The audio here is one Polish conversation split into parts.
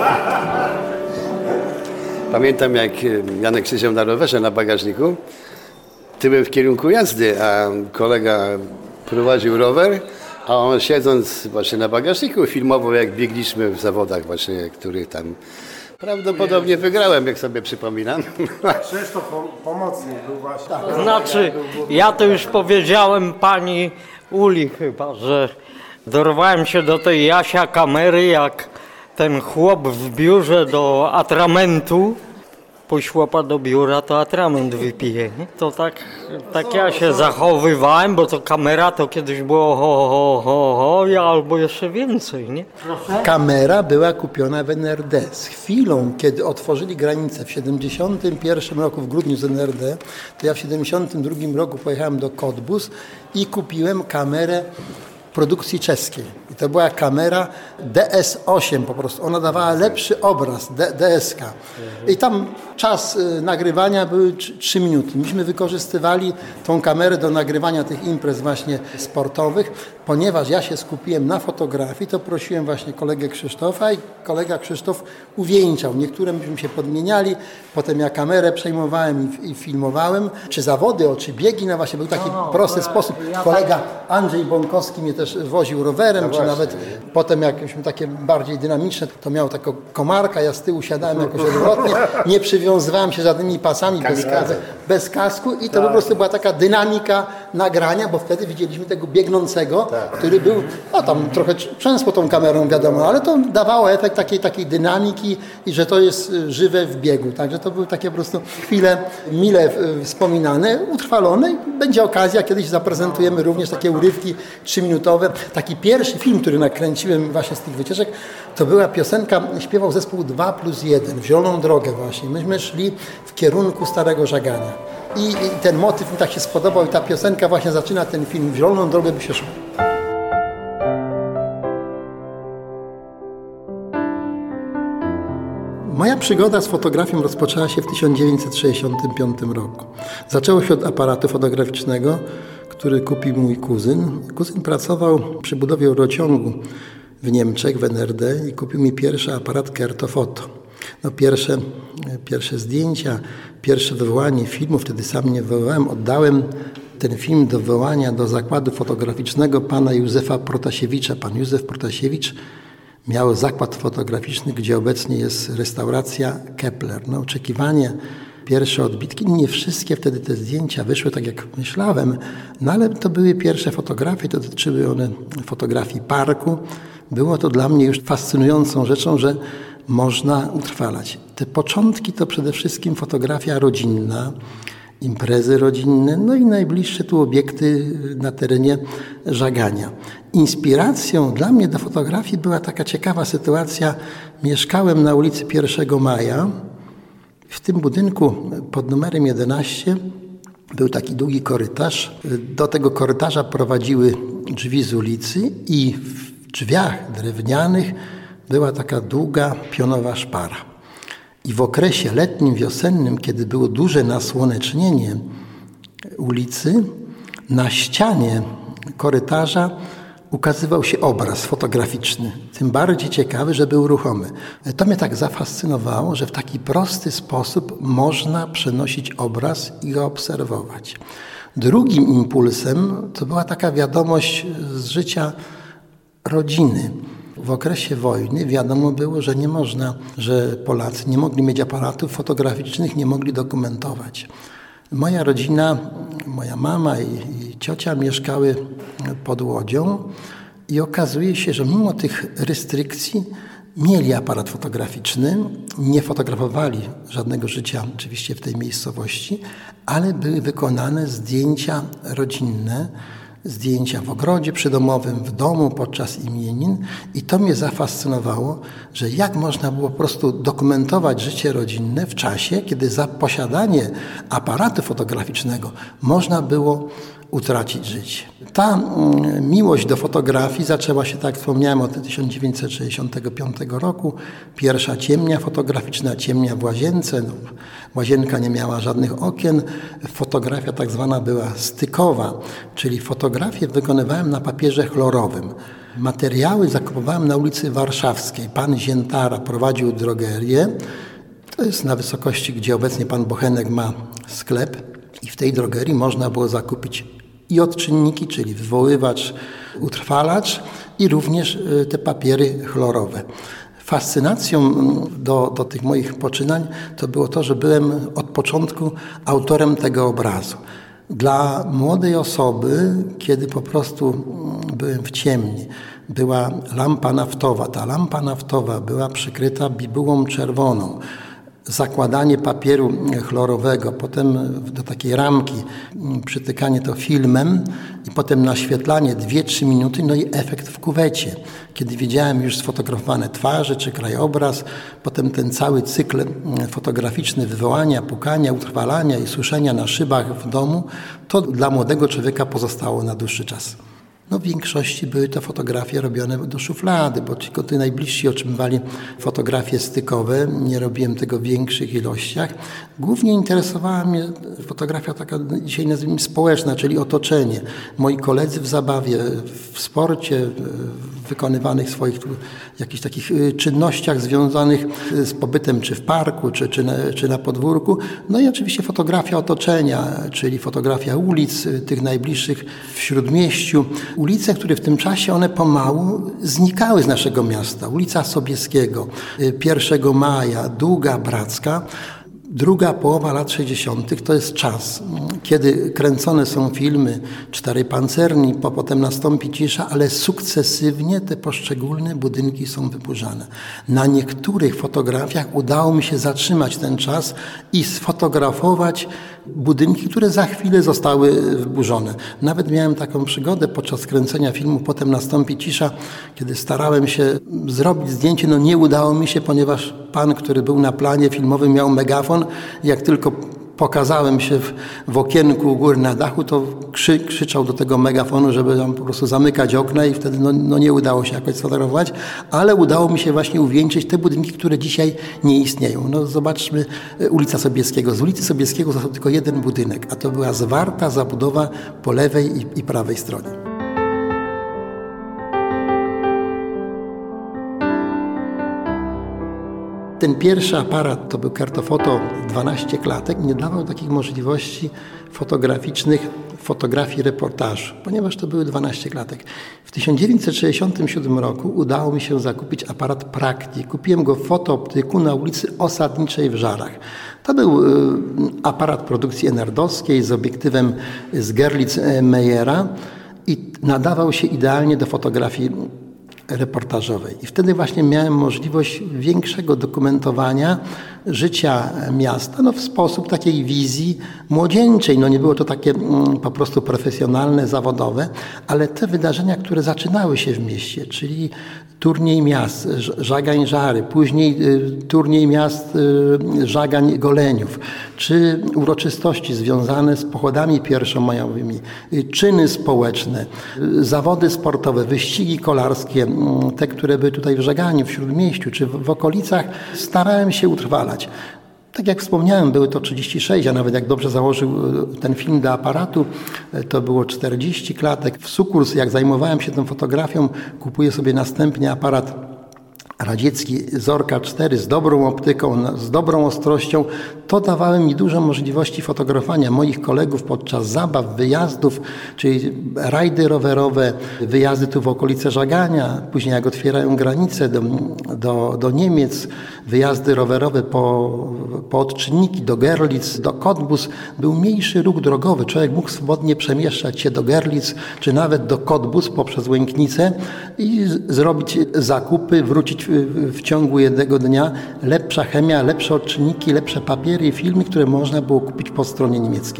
Pamiętam, jak Janek siedział na rowerze na bagażniku, tyłem w kierunku jazdy, a kolega prowadził rower, a on siedząc właśnie na bagażniku filmował, jak biegliśmy w zawodach właśnie, których tam prawdopodobnie wygrałem, jak sobie przypominam. Krzysztof pomocnik był właśnie. Tak. Znaczy, ja to już powiedziałem pani Uli chyba, że dorwałem się do tej Jasia kamery, jak ten chłop w biurze do atramentu pośłopa do biura, to atrament wypije. To tak ja się zachowywałem, bo to kamera to kiedyś było ho, albo jeszcze więcej, nie? Kamera była kupiona w NRD. Z chwilą, kiedy otworzyli granicę w 71 roku, w grudniu z NRD, to ja w 72 roku pojechałem do Cottbus i kupiłem kamerę produkcji czeskiej. I to była kamera DS8 po prostu. Ona dawała lepszy obraz, DSK. I tam czas nagrywania były 3 minuty. Myśmy wykorzystywali tą kamerę do nagrywania tych imprez właśnie sportowych. Ponieważ ja się skupiłem na fotografii, to prosiłem właśnie kolegę Krzysztofa i kolega Krzysztof uwieńczał. Niektóre myśmy się podmieniali, potem ja kamerę przejmowałem i filmowałem. Czy zawody, czy biegi, no właśnie był taki prosty sposób. Kolega Andrzej Bąkowski mnie też woził rowerem, czy nawet potem jakieś takie bardziej dynamiczne, to miał taką komarka, ja z tyłu siadałem jakoś odwrotnie, nie przywiązywałem się żadnymi pasami bez kasku i to po prostu była taka dynamika nagrania, bo wtedy widzieliśmy tego biegnącego, który był, tam trochę często tą kamerą wiadomo, ale to dawało efekt takiej dynamiki i że to jest żywe w biegu. Także to były takie po prostu chwile mile wspominane, utrwalone i będzie okazja, kiedyś zaprezentujemy również takie urywki 3-minutowe. Taki pierwszy film, który nakręciłem właśnie z tych wycieczek, to była piosenka, śpiewał zespół 2+1, w Zieloną Drogę właśnie. Myśmy szli w kierunku Starego Żagania. I ten motyw mi tak się spodobał i ta piosenka właśnie zaczyna ten film, w Zieloną Drogę by się szło. Moja przygoda z fotografią rozpoczęła się w 1965 roku. Zaczęło się od aparatu fotograficznego, który kupił mój kuzyn. Kuzyn pracował przy budowie rurociągu w Niemczech, w NRD i kupił mi pierwszy aparat Kertofoto. Pierwsze zdjęcia, pierwsze wywołanie filmu, wtedy sam nie wywołałem, oddałem ten film do wywołania do zakładu fotograficznego pana Józefa Protasiewicza. Pan Józef Protasiewicz miał zakład fotograficzny, gdzie obecnie jest restauracja Kepler. Oczekiwanie, pierwsze odbitki, nie wszystkie wtedy te zdjęcia wyszły tak jak myślałem, ale to były pierwsze fotografie, to dotyczyły one fotografii parku. Było to dla mnie już fascynującą rzeczą, że można utrwalać. Te początki to przede wszystkim fotografia rodzinna, imprezy rodzinne, i najbliższe tu obiekty na terenie Żagania. Inspiracją dla mnie do fotografii była taka ciekawa sytuacja. Mieszkałem na ulicy 1 Maja. W tym budynku pod numerem 11 był taki długi korytarz. Do tego korytarza prowadziły drzwi z ulicy i w drzwiach drewnianych była taka długa pionowa szpara. I w okresie letnim, wiosennym, kiedy było duże nasłonecznienie ulicy, na ścianie korytarza ukazywał się obraz fotograficzny, tym bardziej ciekawy, że był ruchomy. To mnie tak zafascynowało, że w taki prosty sposób można przenosić obraz i go obserwować. Drugim impulsem to była taka wiadomość z życia rodziny. W okresie wojny wiadomo było, że nie można, że Polacy nie mogli mieć aparatów fotograficznych, nie mogli dokumentować. Moja rodzina, moja mama i ciocia mieszkały pod Łodzią i okazuje się, że mimo tych restrykcji mieli aparat fotograficzny, nie fotografowali żadnego życia oczywiście w tej miejscowości, ale były wykonane zdjęcia rodzinne, zdjęcia w ogrodzie przydomowym, w domu, podczas imienin i to mnie zafascynowało, że jak można było po prostu dokumentować życie rodzinne w czasie, kiedy za posiadanie aparatu fotograficznego można było utracić życie. Ta miłość do fotografii zaczęła się, tak jak wspomniałem, od 1965 roku. Pierwsza ciemnia fotograficzna, ciemnia w łazience. Łazienka nie miała żadnych okien. Fotografia tak zwana była stykowa, czyli fotografię wykonywałem na papierze chlorowym. Materiały zakupowałem na ulicy Warszawskiej. Pan Ziętara prowadził drogerię. To jest na wysokości, gdzie obecnie pan Bochenek ma sklep. I w tej drogerii można było zakupić i odczynniki, czyli wywoływacz, utrwalacz i również te papiery chlorowe. Fascynacją do tych moich poczynań to było to, że byłem od początku autorem tego obrazu. Dla młodej osoby, kiedy po prostu byłem w ciemni, była lampa naftowa. Ta lampa naftowa była przykryta bibułą czerwoną. Zakładanie papieru chlorowego, potem do takiej ramki przytykanie to filmem i potem naświetlanie 2-3 minuty, no i efekt w kuwecie. Kiedy widziałem już sfotografowane twarze czy krajobraz, potem ten cały cykl fotograficzny wywołania, pukania, utrwalania i suszenia na szybach w domu, to dla młodego człowieka pozostało na dłuższy czas. No w większości były to fotografie robione do szuflady, bo tylko ci najbliżsi otrzymywali fotografie stykowe. Nie robiłem tego w większych ilościach. Głównie interesowała mnie fotografia taka dzisiaj nazwijmy społeczna, czyli otoczenie. Moi koledzy w zabawie, w sporcie, w wykonywanych swoich jakichś takich czynnościach związanych z pobytem czy w parku, czy na podwórku. No i oczywiście fotografia otoczenia, czyli fotografia ulic, tych najbliższych w Śródmieściu. Ulice, które w tym czasie one pomału znikały z naszego miasta. Ulica Sobieskiego, 1 Maja, Długa Bracka. Druga połowa lat 60. to jest czas, kiedy kręcone są filmy 4 pancerni, potem nastąpi cisza, ale sukcesywnie te poszczególne budynki są wyburzane. Na niektórych fotografiach udało mi się zatrzymać ten czas i sfotografować budynki, które za chwilę zostały wyburzone. Nawet miałem taką przygodę podczas kręcenia filmu Potem nastąpi cisza, kiedy starałem się zrobić zdjęcie, no nie udało mi się, ponieważ pan, który był na planie filmowym, miał megafon. Jak tylko pokazałem się w okienku u góry na dachu, to krzyczał do tego megafonu, żeby tam po prostu zamykać okna i wtedy no nie udało się jakoś sfotografować, ale udało mi się właśnie uwieńczyć te budynki, które dzisiaj nie istnieją. No zobaczmy ulica Sobieskiego. Z ulicy Sobieskiego został tylko jeden budynek, a to była zwarta zabudowa po lewej i prawej stronie. Ten pierwszy aparat to był Kertofoto 12 klatek, nie dawał takich możliwości fotograficznych, fotografii reportażu, ponieważ to były 12 klatek. W 1967 roku udało mi się zakupić aparat Prakti. Kupiłem go w fotooptyku na ulicy Osadniczej w Żarach. To był aparat produkcji enerdowskiej z obiektywem z Gerlitz-Meyera i nadawał się idealnie do fotografii reportażowej. I wtedy właśnie miałem możliwość większego dokumentowania życia miasta, no w sposób takiej wizji młodzieńczej. No nie było to takie po prostu profesjonalne, zawodowe, ale te wydarzenia, które zaczynały się w mieście, czyli turniej miast Żagań-Żary, później turniej miast Żagań-Goleniów, czy uroczystości związane z pochodami pierwszomajowymi, czyny społeczne, zawody sportowe, wyścigi kolarskie, te, które były tutaj w Żaganiu, w Śródmieściu, czy w okolicach, starałem się utrwalać. Tak jak wspomniałem, były to 36, a nawet jak dobrze założył ten film do aparatu, to było 40 klatek. W sukurs, jak zajmowałem się tą fotografią, kupuję sobie następnie aparat radziecki Zorka 4 z dobrą optyką, z dobrą ostrością. To dawało mi dużo możliwości fotografowania moich kolegów podczas zabaw, wyjazdów, czyli rajdy rowerowe, wyjazdy tu w okolice Żagania, później jak otwierają granice do Niemiec, wyjazdy rowerowe po odczynniki do Görlitz, do Cottbus. Był mniejszy ruch drogowy. Człowiek mógł swobodnie przemieszczać się do Görlitz, czy nawet do Cottbus poprzez Łęknicę i zrobić zakupy, wrócić w ciągu jednego dnia. Lepsza chemia, lepsze odczynniki, lepsze papiery i filmy, które można było kupić po stronie niemieckiej.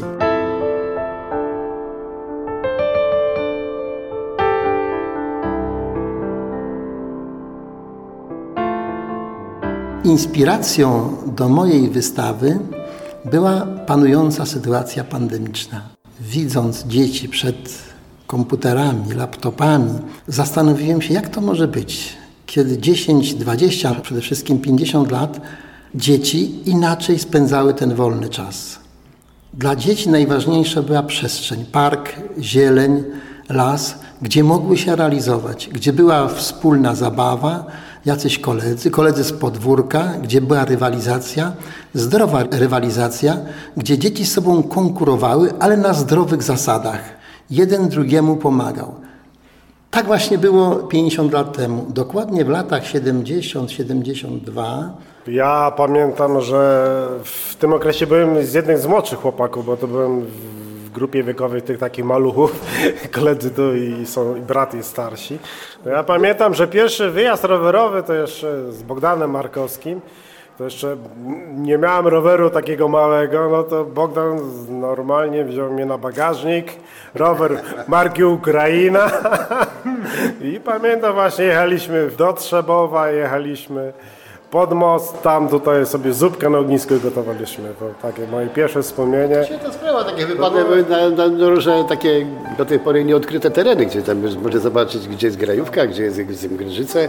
Inspiracją do mojej wystawy była panująca sytuacja pandemiczna. Widząc dzieci przed komputerami, laptopami, zastanowiłem się, jak to może być, kiedy 10, 20, przede wszystkim 50 lat dzieci inaczej spędzały ten wolny czas. Dla dzieci najważniejsza była przestrzeń, park, zieleń, las, gdzie mogły się realizować, gdzie była wspólna zabawa, jacyś koledzy z podwórka, gdzie była rywalizacja, zdrowa rywalizacja, gdzie dzieci z sobą konkurowały, ale na zdrowych zasadach. Jeden drugiemu pomagał. Tak właśnie było 50 lat temu. Dokładnie w latach 70-72. Ja pamiętam, że w tym okresie byłem z jednym z młodszych chłopaków, bo to byłem w grupie wiekowej tych takich maluchów, koledzy tu i brat jest starsi. Ja pamiętam, że pierwszy wyjazd rowerowy to jeszcze z Bogdanem Markowskim, to jeszcze nie miałem roweru takiego małego, no to Bogdan normalnie wziął mnie na bagażnik, rower marki Ukraina i pamiętam właśnie jechaliśmy do Trzebowa, jechaliśmy pod most, tam tutaj sobie zupkę na ognisku gotowaliśmy. To takie moje pierwsze wspomnienie. To sprawa, takie wypady na różne takie do tej pory nieodkryte tereny, gdzie tam można zobaczyć, gdzie jest grajówka, gdzie jest Grzyce.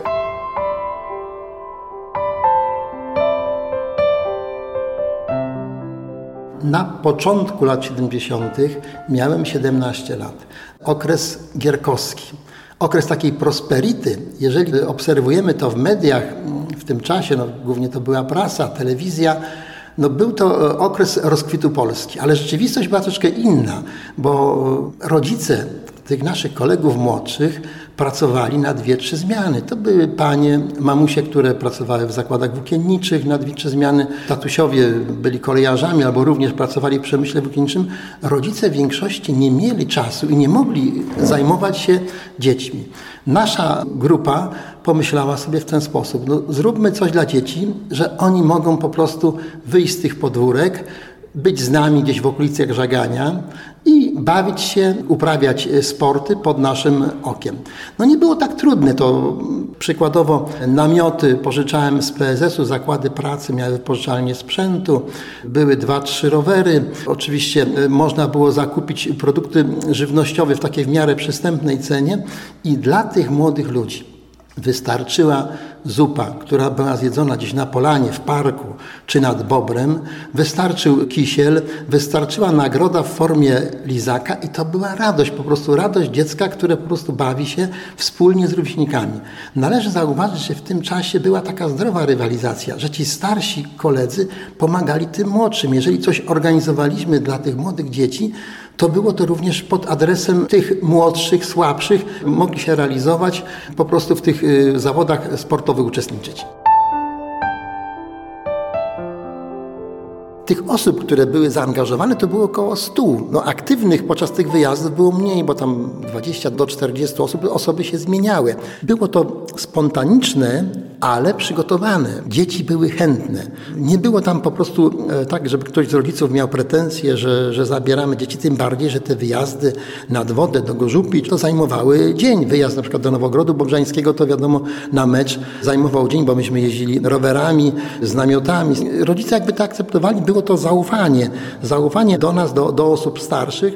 Na początku lat 70. miałem 17 lat. Okres gierkowski. Okres takiej prosperity. Jeżeli obserwujemy to w mediach w tym czasie, no głównie to była prasa, telewizja, no był to okres rozkwitu Polski, ale rzeczywistość była troszkę inna, bo rodzice tych naszych kolegów młodszych pracowali na 2-3 zmiany. To były panie, mamusie, które pracowały w zakładach włókienniczych na 2-3 zmiany. Tatusiowie byli kolejarzami albo również pracowali w przemyśle włókienniczym. Rodzice w większości nie mieli czasu i nie mogli zajmować się dziećmi. Nasza grupa pomyślała sobie w ten sposób, no zróbmy coś dla dzieci, że oni mogą po prostu wyjść z tych podwórek, być z nami gdzieś w okolicach Żagania i bawić się, uprawiać sporty pod naszym okiem. No nie było tak trudne, to przykładowo namioty pożyczałem z PSS-u, zakłady pracy miały wypożyczalnię sprzętu, były 2-3 rowery. Oczywiście można było zakupić produkty żywnościowe w takiej w miarę przystępnej cenie i dla tych młodych ludzi wystarczyła zupa, która była zjedzona gdzieś na polanie, w parku czy nad Bobrem, wystarczył kisiel, wystarczyła nagroda w formie lizaka i to była radość, po prostu radość dziecka, które po prostu bawi się wspólnie z rówieśnikami. Należy zauważyć, że w tym czasie była taka zdrowa rywalizacja, że ci starsi koledzy pomagali tym młodszym. Jeżeli coś organizowaliśmy dla tych młodych dzieci, to było to również pod adresem tych młodszych, słabszych, mogli się realizować, po prostu w tych zawodach sportowych uczestniczyć. Tych osób, które były zaangażowane, to było około 100. No, aktywnych podczas tych wyjazdów było mniej, bo tam 20 do 40 osób, osoby się zmieniały. Było to spontaniczne, ale przygotowane. Dzieci były chętne. Nie było tam po prostu tak, żeby ktoś z rodziców miał pretensje, że zabieramy dzieci, tym bardziej, że te wyjazdy nad wodę do Gorzupi to zajmowały dzień. Wyjazd na przykład do Nowogrodu Bobrzańskiego to wiadomo na mecz zajmował dzień, bo myśmy jeździli rowerami, z namiotami. Rodzice jakby to akceptowali, było to zaufanie do nas, do osób starszych.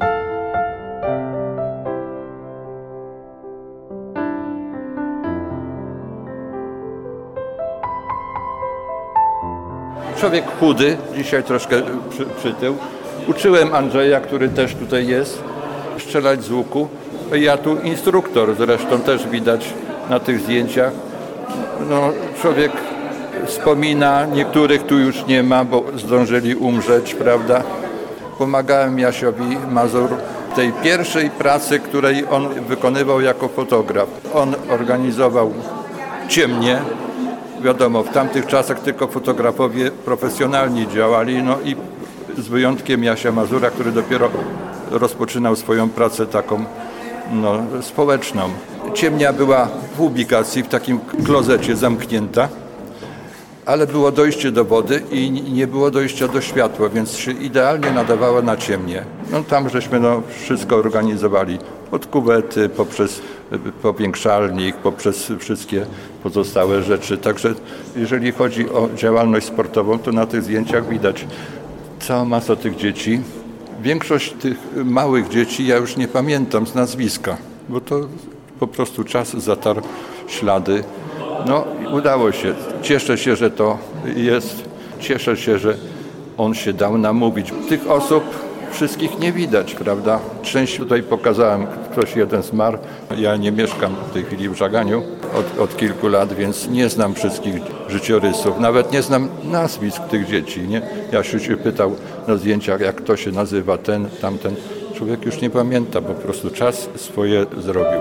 Człowiek chudy, dzisiaj troszkę przytył. Uczyłem Andrzeja, który też tutaj jest, strzelać z łuku. Ja tu instruktor, zresztą też widać na tych zdjęciach. No, człowiek wspomina, niektórych tu już nie ma, bo zdążyli umrzeć, prawda? Pomagałem Jasiowi Mazur w tej pierwszej pracy, której on wykonywał jako fotograf. On organizował ciemnie. Wiadomo, w tamtych czasach tylko fotografowie profesjonalni działali, no i z wyjątkiem Jasia Mazura, który dopiero rozpoczynał swoją pracę taką społeczną. Ciemnia była w ubikacji, w takim klozecie zamknięta, ale było dojście do wody i nie było dojścia do światła, więc się idealnie nadawała na ciemnię. No tam żeśmy wszystko organizowali, od kuwety, poprzez powiększalnik, poprzez wszystkie pozostałe rzeczy. Także jeżeli chodzi o działalność sportową, to na tych zdjęciach widać cała masa tych dzieci. Większość tych małych dzieci ja już nie pamiętam z nazwiska, bo to po prostu czas zatarł ślady. No udało się. Cieszę się, że to jest. Cieszę się, że on się dał namówić. Tych osób wszystkich nie widać, prawda? Część tutaj pokazałem, ktoś jeden zmarł. Ja nie mieszkam w tej chwili w Żaganiu od kilku lat, więc nie znam wszystkich życiorysów. Nawet nie znam nazwisk tych dzieci, nie? Jasiu się pytał na zdjęciach, jak to się nazywa, ten, tamten. Człowiek już nie pamięta, po prostu czas swoje zrobił.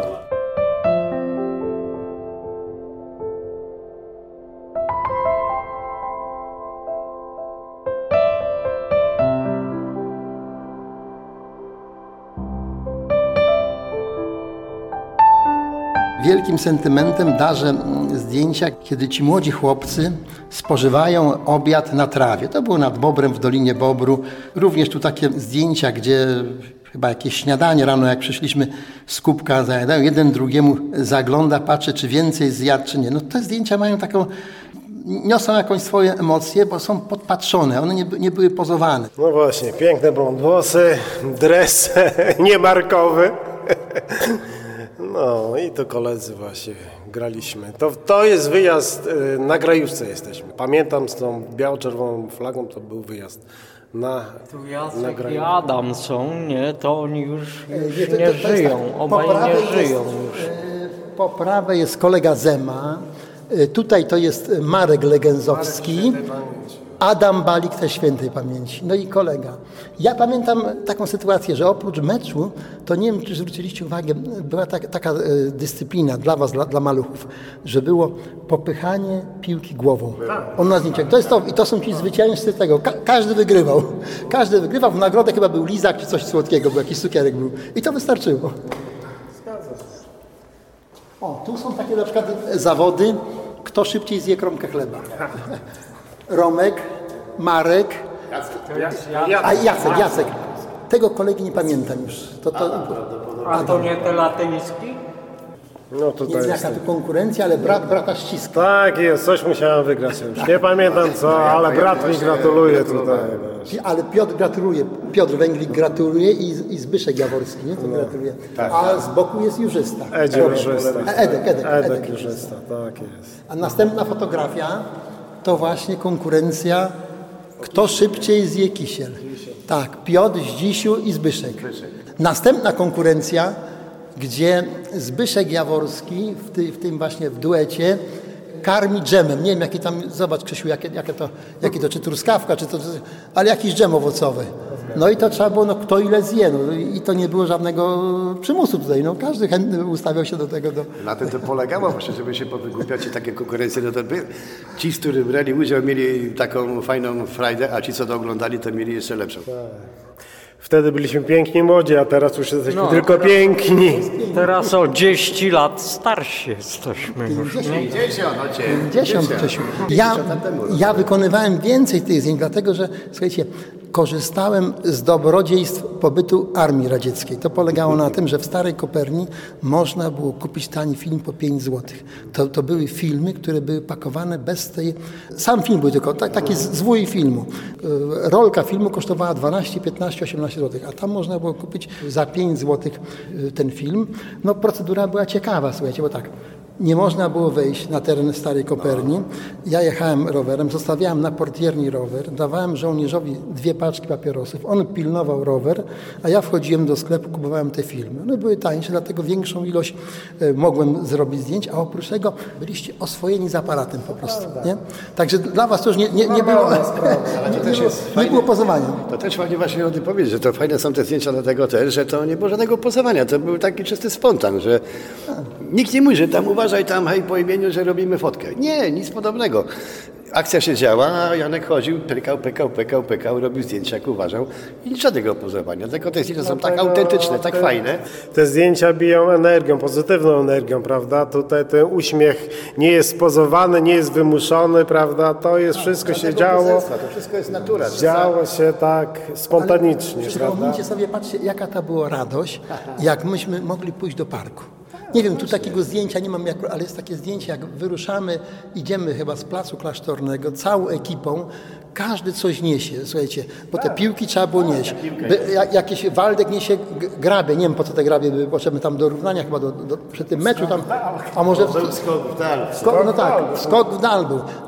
Wielkim sentymentem darzę zdjęcia, kiedy ci młodzi chłopcy spożywają obiad na trawie. To było nad Bobrem, w Dolinie Bobru. Również tu takie zdjęcia, gdzie chyba jakieś śniadanie rano, jak przyszliśmy z kubka, zajadają, jeden drugiemu zagląda, patrzy, czy więcej zjadł, czy nie. No te zdjęcia mają taką, niosą jakąś swoje emocje, bo są podpatrzone, one nie były pozowane. No właśnie, piękne blond włosy, dres niemarkowy. No i to koledzy właśnie graliśmy. To jest wyjazd, na Grajówce jesteśmy. Pamiętam z tą biało-czerwoną flagą, to był wyjazd na Jacek i Adam są, nie? To oni już nie żyją, obaj nie żyją już. Po prawej jest kolega Zema, tutaj to jest Marek Legenzowski, Adam Balik też świętej pamięci, no i kolega. Ja pamiętam taką sytuację, że oprócz meczu, to nie wiem, czy zwróciliście uwagę, była taka dyscyplina dla was, dla maluchów, że było popychanie piłki głową. On na zdjęciach. I to są ci zwycięzcy tego. Każdy wygrywał. Każdy wygrywał. W nagrodę chyba był lizak czy coś słodkiego, bo jakiś cukierek był. I to wystarczyło. O, tu są takie na przykład zawody, kto szybciej zje kromkę chleba. Romek, Marek, Jacek. Tego kolegi nie pamiętam już. A to nie te latyński? No tutaj jest jaka tu konkurencja, ale brat brata ściska. Tak jest, coś musiałem wygrać już. Nie pamiętam co, ale brat mi gratuluje tutaj. Ale Piotr gratuluje, Piotr Węglik gratuluje i Zbyszek Jaworski, nie? To gratuluje. Tak. A z boku jest Jurzysta. Edek Jurzysta, tak jest. A następna fotografia to właśnie konkurencja, kto szybciej zje kisiel. Tak, Piotr, Zdzisiu i Zbyszek. Następna konkurencja, gdzie Zbyszek Jaworski w tym właśnie w duecie karmi dżemem. Nie wiem, jaki tam, zobacz Krzysiu, jakie to, czy truskawka, czy to, ale jakiś dżem owocowy. No i to trzeba było, no kto ile zje, no i to nie było żadnego przymusu tutaj, no każdy chętny ustawiał się do tego. Na tym to polegało właśnie, żeby się powygłupiać i takie konkurencje, no to ci, z których brali udział, mieli taką fajną frajdę, a ci, co to oglądali, to mieli jeszcze lepszą. Wtedy byliśmy piękni młodzi, a teraz już jesteśmy tylko piękni. Teraz o 10 lat starsi jesteśmy już. 50, Czesiu. Ja wykonywałem więcej tych zdjęć, dlatego że, słuchajcie, korzystałem z dobrodziejstw pobytu Armii Radzieckiej. To polegało na tym, że w Starej Koperni można było kupić tani film po 5 zł. To były filmy, które były pakowane bez tej... Sam film był tylko taki zwój filmu. Rolka filmu kosztowała 12, 15, 18 zł, a tam można było kupić za 5 zł ten film. No procedura była ciekawa, słuchajcie, bo tak... Nie można było wejść na teren Starej Koperni. Ja jechałem rowerem, zostawiałem na portierni rower, dawałem żołnierzowi 2 paczki papierosów. On pilnował rower, a ja wchodziłem do sklepu, kupowałem te filmy. One były tańsze, dlatego większą ilość mogłem zrobić zdjęć, a oprócz tego byliście oswojeni z aparatem po prostu. Nie? Także dla was to już nie było, nie było pozowania. To też fajnie właśnie o tym powiedzieć, że to fajne są te zdjęcia dlatego też, że to nie było żadnego pozowania. To był taki czysty spontan, że nikt nie mówi, że tam uważaj tam hej po imieniu, że robimy fotkę. Nie, nic podobnego. Akcja się działa, a Janek chodził, pykał, robił zdjęcia, jak uważał i żadnego pozowania. Tylko te zdjęcia są tak autentyczne, tak fajne. Te zdjęcia biją energią, pozytywną energią, prawda? Tutaj ten uśmiech nie jest spozowany, nie jest wymuszony, prawda? To jest wszystko się działo. To wszystko jest natura. Działo się tak spontanicznie, Przypomnijcie sobie, patrzcie, jaka to była radość, jak myśmy mogli pójść do parku. Nie wiem, tu takiego zdjęcia nie mam, ale jest takie zdjęcie, jak wyruszamy, idziemy chyba z Placu Klasztornego, całą ekipą, każdy coś niesie, słuchajcie, bo te piłki trzeba było nieść. Jakiś Waldek niesie grabie, nie wiem po co te grabie były potrzebne tam do równania chyba przy tym meczu tam, a może... Skok w dal. No tak, skok w dal był.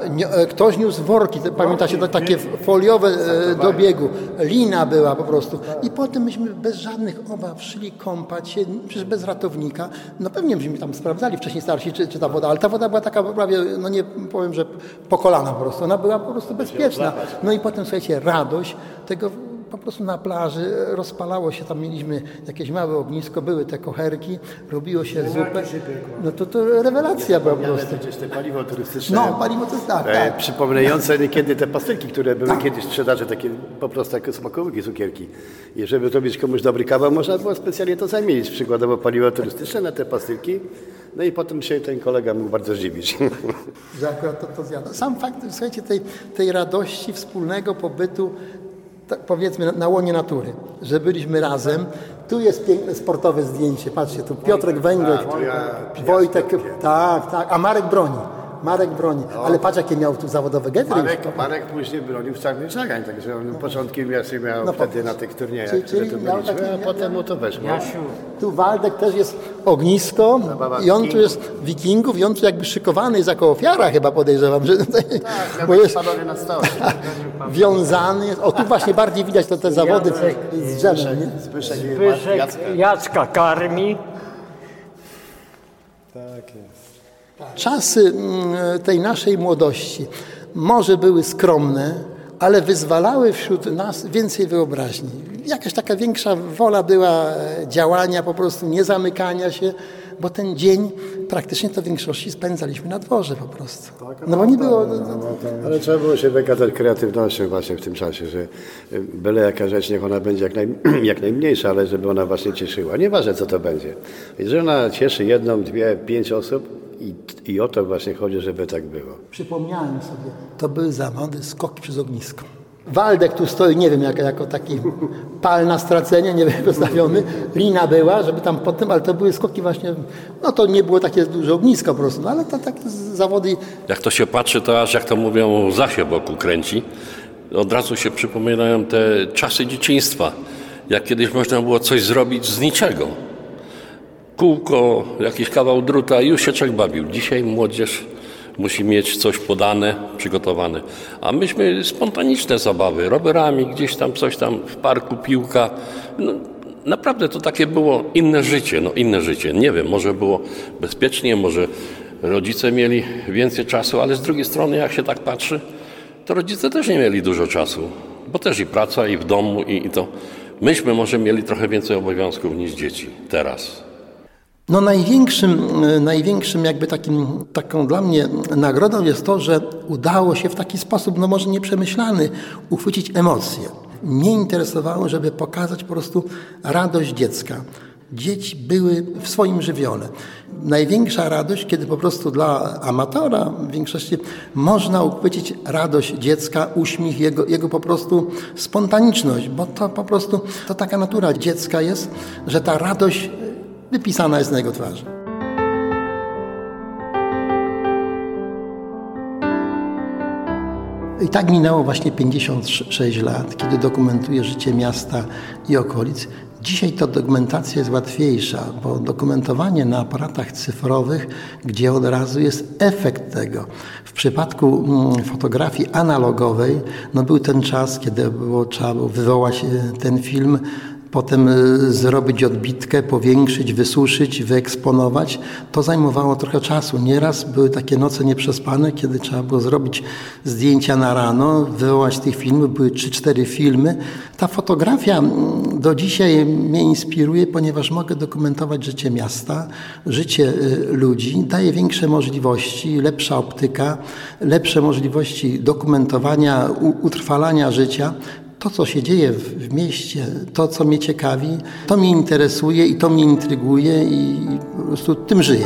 ktoś niósł worki, pamiętacie, takie foliowe do biegu. Lina była po prostu. I potem myśmy bez żadnych obaw szli kąpać się, przecież bez ratownika. No pewnie byśmy tam sprawdzali wcześniej starsi, czy ta woda, ale ta woda była taka prawie, no nie powiem, że po kolana po prostu. Ona była po prostu bezpieczna. No i potem, słuchajcie, radość tego po prostu na plaży rozpalało się, tam mieliśmy jakieś małe ognisko, były te kocherki, robiło się zupę. No to rewelacja była po prostu. Przecież te paliwo turystyczne. No, paliwo to jest tak. Przypominające niekiedy te pastylki, które były kiedyś w sprzedaży, takie po prostu takie smakołyki, cukierki. I żeby zrobić komuś dobry kawał, można było specjalnie to zamienić, przykładowo paliwo turystyczne na te pastylki. No i potem się ten kolega mógł bardzo zdziwić. Że akurat to zjada. Sam fakt, słuchajcie, tej radości wspólnego pobytu, powiedzmy na łonie natury, że byliśmy razem. Tu jest piękne sportowe zdjęcie, patrzcie, tu Piotrek Węglek, Wojtek, tak, a Marek broni. Ale patrz, jakie miał tu zawodowe getry. Marek później bronił w Czarnych Żagań, także on początki miał wtedy na tych turniejach, które tu byliśmy, a potem mu to weszło. Tu Waldek też jest ognisko i on tu jest wikingów i on tu jakby szykowany jest jako ofiara chyba, podejrzewam, że tutaj, bo jest na stole. wiązany jest. O, tu właśnie bardziej widać te zawody z drzewem. Zbyszek Jacka karmi. Tak jest. Czasy tej naszej młodości może były skromne, ale wyzwalały wśród nas więcej wyobraźni. Jakaś taka większa wola była działania, po prostu nie zamykania się, bo ten dzień praktycznie to w większości spędzaliśmy na dworze po prostu. No bo nie było... Ale trzeba było się wykazać kreatywnością właśnie w tym czasie, że byle jaka rzecz, niech ona będzie jak najmniejsza, ale żeby ona właśnie cieszyła. Nieważne co to będzie. Jeżeli ona cieszy 1, 2, 5 osób, i o to właśnie chodzi, żeby tak było. Przypomniałem sobie, to były zawody skoki przez ognisko. Waldek tu stoi, nie wiem, jako taki pal na stracenie, nie wiem, postawiony. Lina była, żeby tam potem, ale to były skoki właśnie, no to nie było takie duże ognisko po prostu, no ale to takie zawody. Jak to się patrzy, to aż jak to mówią, łza się wokół kręci. Od razu się przypominają te czasy dzieciństwa, jak kiedyś można było coś zrobić z niczego. Kółko, jakiś kawał druta i już się człowiek bawił. Dzisiaj młodzież musi mieć coś podane, przygotowane. A myśmy spontaniczne zabawy, rowerami, gdzieś tam coś tam w parku, piłka. No, naprawdę to takie było inne życie. Nie wiem, może było bezpiecznie, może rodzice mieli więcej czasu, ale z drugiej strony jak się tak patrzy, to rodzice też nie mieli dużo czasu, bo też i praca, i w domu, i to. Myśmy może mieli trochę więcej obowiązków niż dzieci teraz. No największym jakby taką dla mnie nagrodą jest to, że udało się w taki sposób, no może nieprzemyślany, uchwycić emocje. Mnie interesowało, żeby pokazać po prostu radość dziecka. Dzieci były w swoim żywiole. Największa radość, kiedy po prostu dla amatora w większości można uchwycić radość dziecka, uśmiech, jego po prostu spontaniczność, bo to po prostu to taka natura dziecka jest, że ta radość wypisana jest na jego twarzy. I tak minęło właśnie 56 lat, kiedy dokumentuję życie miasta i okolic. Dzisiaj to dokumentacja jest łatwiejsza, bo dokumentowanie na aparatach cyfrowych, gdzie od razu jest efekt tego. W przypadku fotografii analogowej, no był ten czas, kiedy trzeba było wywołać ten film, potem zrobić odbitkę, powiększyć, wysuszyć, wyeksponować. To zajmowało trochę czasu. Nieraz były takie noce nieprzespane, kiedy trzeba było zrobić zdjęcia na rano, wywołać tych filmów. Były 3-4 filmy. Ta fotografia do dzisiaj mnie inspiruje, ponieważ mogę dokumentować życie miasta, życie ludzi. Daje większe możliwości, lepsza optyka, lepsze możliwości dokumentowania, utrwalania życia. To, co się dzieje w mieście, to, co mnie ciekawi, to mnie interesuje i to mnie intryguje i po prostu tym żyję.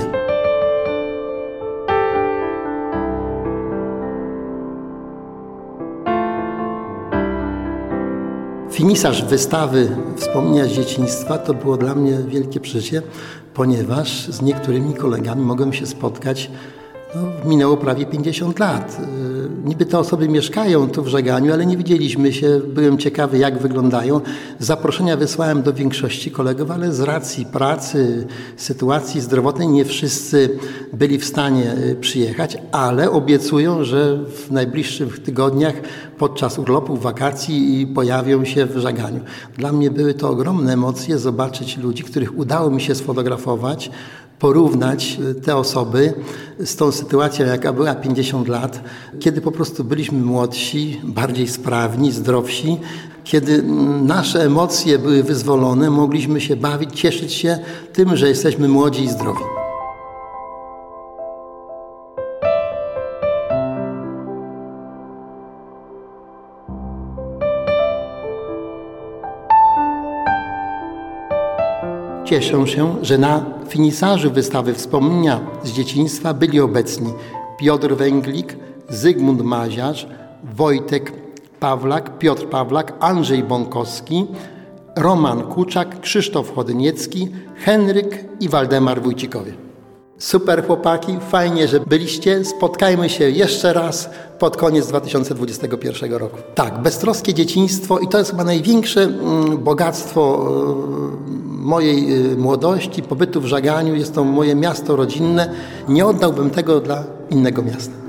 Finisaż wystawy Wspomnienia z dzieciństwa to było dla mnie wielkie przeżycie, ponieważ z niektórymi kolegami mogłem się spotkać No, minęło prawie 50 lat. Niby te osoby mieszkają tu w Żeganiu, ale nie widzieliśmy się. Byłem ciekawy, jak wyglądają. Zaproszenia wysłałem do większości kolegów, ale z racji pracy, sytuacji zdrowotnej nie wszyscy byli w stanie przyjechać, ale obiecują, że w najbliższych tygodniach podczas urlopów, wakacji pojawią się w Żeganiu. Dla mnie były to ogromne emocje zobaczyć ludzi, których udało mi się sfotografować, porównać te osoby z tą sytuacją, jaka była 50 lat, kiedy po prostu byliśmy młodsi, bardziej sprawni, zdrowsi, kiedy nasze emocje były wyzwolone, mogliśmy się bawić, cieszyć się tym, że jesteśmy młodzi i zdrowi. Cieszę się, że na finisarzu wystawy wspomnienia z dzieciństwa byli obecni Piotr Węglik, Zygmunt Maziarz, Wojtek Pawlak, Piotr Pawlak, Andrzej Bąkowski, Roman Kuczak, Krzysztof Chodniecki, Henryk i Waldemar Wójcikowie. Super chłopaki, fajnie, że byliście. Spotkajmy się jeszcze raz pod koniec 2021 roku. Tak, beztroskie dzieciństwo i to jest chyba największe bogactwo mojej młodości, pobytu w Żeganiu. Jest to moje miasto rodzinne. Nie oddałbym tego dla innego miasta.